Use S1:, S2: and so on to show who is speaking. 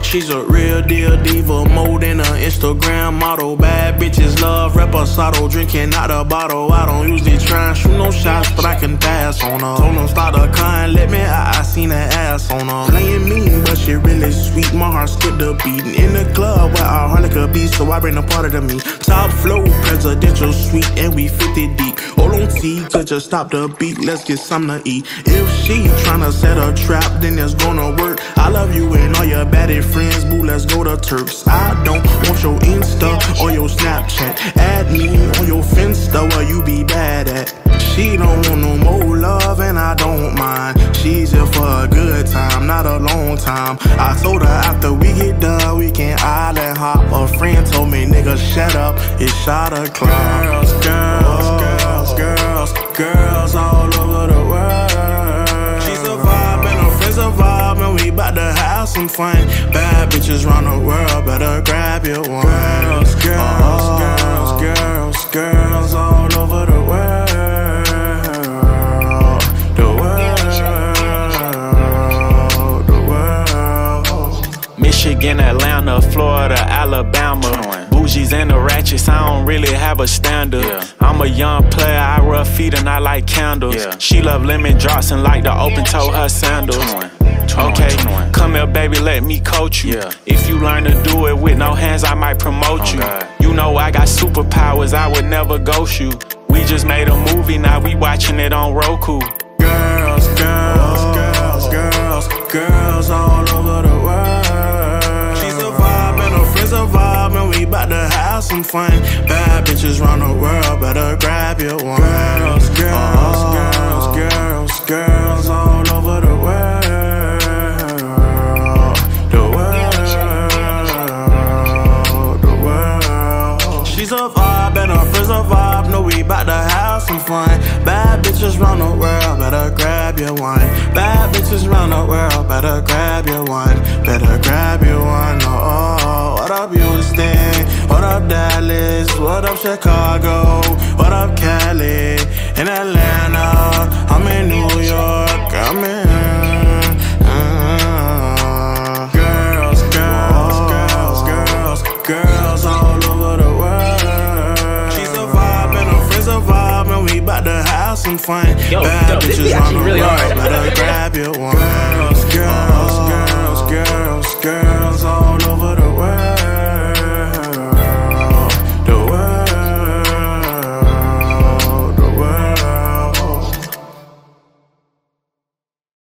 S1: She's a real deal diva, more than an Instagram model. Bad bitches love reposado, drinking out the bottle. I don't usually try and shoot no shots, but I can pass on her. Told them start a car and let me out, I seen her ass on her. Playing mean, but she really sweet, my heart skipped a beat. In the club where our harmonica be, so I bring a part of the me. Top flow, presidential suite, and we 50 deep. Hold on T, could just stop the beat, let's get something to eat. If she tryna set a trap, then it's gonna work. I love you and all your baddie friends, boo, let's go to Turks. I don't want your Insta or your Snapchat. Add me on your Finsta where you be bad at. She don't want no more love and I don't mind. She's here for a good time, not a long time. I told her after we get done, we can island hop. A friend told me, nigga, shut up, it's shot o'clock. Girls, girls, girls, girls, girls all over the world. She's a vibe and her friends a vibe, and we bout to have some fun. Bad bitches round the world, better grab your one. Girls, girls, girls, girls, girls all over the world.
S2: Michigan, Atlanta, Florida, Alabama. Bougies and the ratchets, I don't really have a standard. I'm a young player, I rub feet and I like candles. She love lemon drops and like to open toe her sandals. Okay, come here baby, let me coach you. If you learn to do it with no hands, I might promote you. You know I got superpowers, I would never ghost you. We just made a movie, now we watching it on Roku.
S1: Girls, girls, girls, girls, girls all over the world. She's a vibe and her friends a vibe, and we bout to have some fun. Bad bitches round the world, better grab your one. Girls, girls, girls, girls, girls all over the world. She's a vibe and her friends a vibe, no we bout to have some fun. Bad bitches round the world, better grab your one. Bad bitches round the world, better grab your one. Better grab your one, oh. What up Houston, what up Dallas, what up Chicago, what up Cali, in Atlanta, I'm in New York, I'm in girls, girls, girls, girls, girls all over the world. We bout to have some fun.
S3: Yo,
S1: bad
S3: this
S1: bitches
S3: be actually really hard.
S1: Better grab your one.